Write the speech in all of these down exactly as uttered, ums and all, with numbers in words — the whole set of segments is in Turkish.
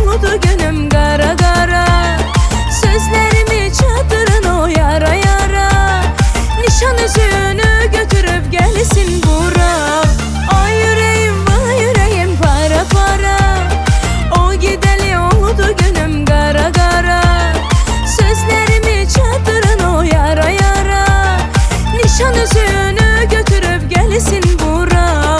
oldu günüm kara kara. Sözlerimi çadırın o yara yara. Nişan üzüğünü götürüp gelsin bura. Ay yüreğim vay yüreğim para para. O gideli oldu günüm kara kara. Sözlerimi çadırın o yara yara. Nişan üzüğünü götürüp gelsin bura.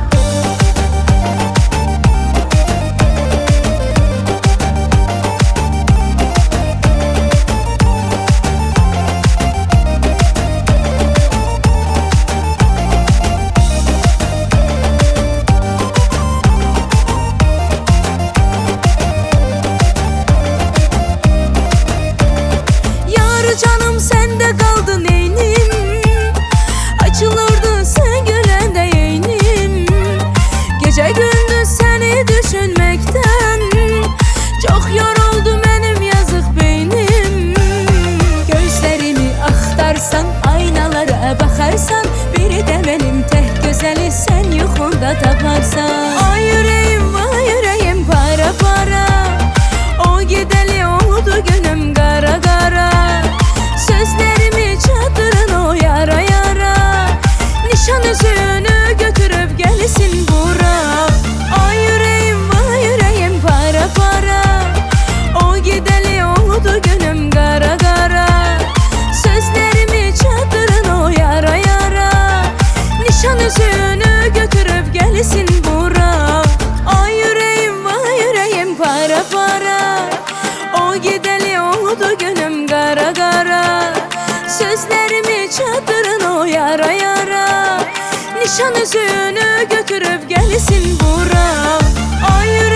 Canım sende kaldı neynim. Açılırdın sen gülende yeynim. Gece gündüz seni düşünmekten çok yoruldu benim yazık beynim. Gözlerimi aktarsan, aynalara bakarsan, biri de benim tek güzeli sen yuxunda taparsan. Ay yüreğim vay yüreğim para para. O gideli oldu günüm kara kara. Sözlerimi çadırın o yara yara. Nişan üzüğünü götürüp gelsin bura. Ay yüreğim vay yüreğim para para. O gideli oldu günüm kara kara. Sözlerimi çadırın o yara yara. Nişan üzüğünü götürüp gelsin bura. Ay yüreğim vay yüreğim para para. O gideli oldu günüm kara kara. Sözlerimi çadırın o yara yara. Nişan üzüğünü götürüp gelsin bura. Ay